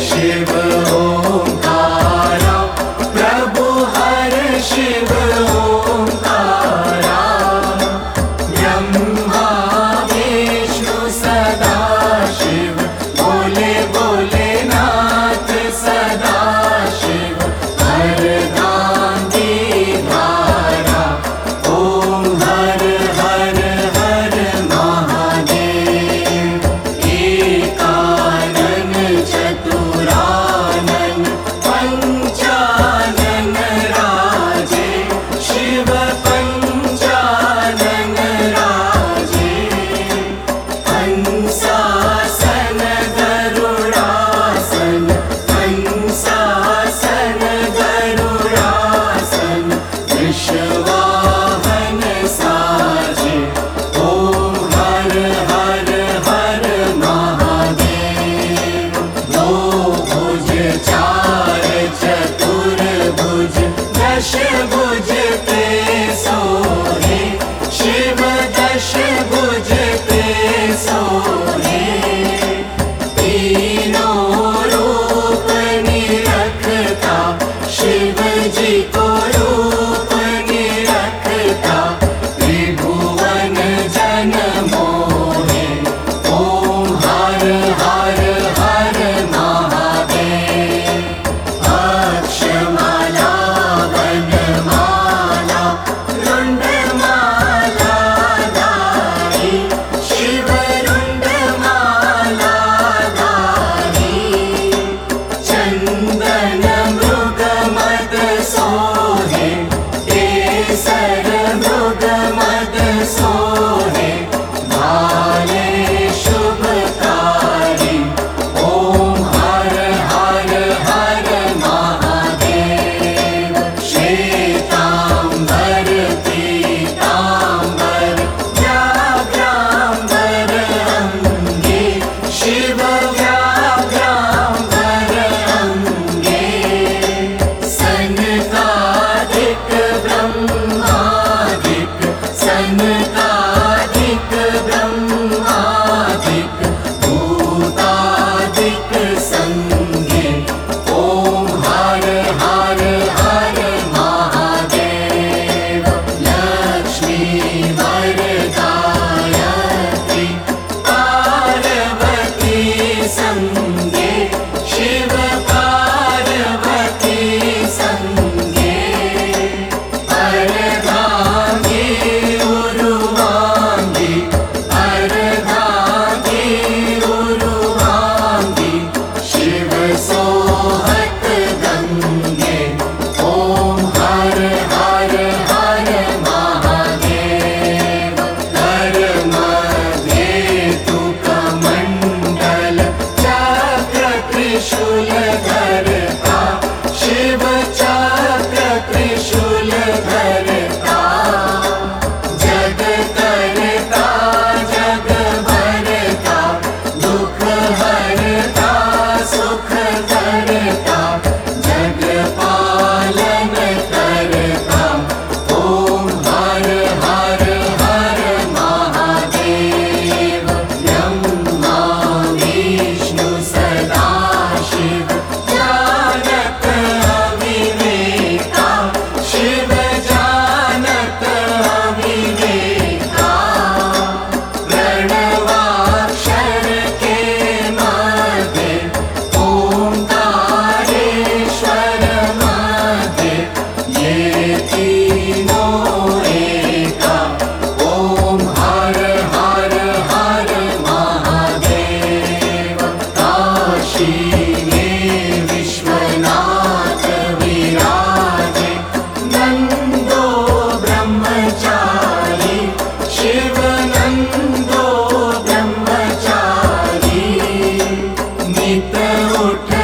शिव ओंकारा, प्रभु हर शिव ओंकारा। ब्रह्मा विष्णु सदा शिव, बोले भोलेनाथ सदा शिव। हर गांधी धारा, ओम हर हर हर महादेव। एकानन चतुरानन पंचानन राजे, शिव पंचानन राजे। हंसासन गरुडासन, हंसासन गरुडासन। वृषवाहन साजे, ओम हर हर हर महादेव। दो भुज चार चतुर्भुज, दश भुज ते सोहे, शिव दश भुज ते सोहे। तीनों रूप निरखता, शिव जी को रूप निरखता। त्रिभुवन जन मोहे, ओम हर हर हर महादेव। अक्षमाला वनमाला, रुंडमाला धारी, शिव रुंडमाला धारी। चंदन मृग मद सोहे, केसर मृग मद सोहे। भाले शुभकारी, ओम हर हर हर महादेव। श्वेतांबर पीतांबर, व्याघ्रांबर अंगे, शिव व्याघ्रांबर अंगे। सनकादिक ब्रह्मादिक, सनकादिक ब्रह्मादिक। भूतादिक संगे, ओम हर हर हर महादेव। लक्ष्मी वरदायत्री, पार्वती संगे, शिव पार्वती संगे। अर्धांगी उरुवांगी, अर्धांगी उरुवांगी। शिव सोहत गंगे, ओम हर हर हर महादेव। कर मध्ये तु कमंडल, चक्र त्रिशूल धरता, शिव चक्र त्रिशूल धरता। जग करता जग भरता, दुख हरता सुख करता। जग पालन करता, ओम हर हर हर महादेव। ब्रह्मा विष्णु सदा शिव, जानत अविवेका, शिव जानत अविवेका। प्रणवाक्षर के मध्य, ओंकारेश्वर मध्य। ये तीनों एका, ओम हर हर हर महादेव। काशी में विश्वनाथ विराजे, नंदो ब्रह्मचारी, शिव नंदो ब्रह्मचारी। नित उठ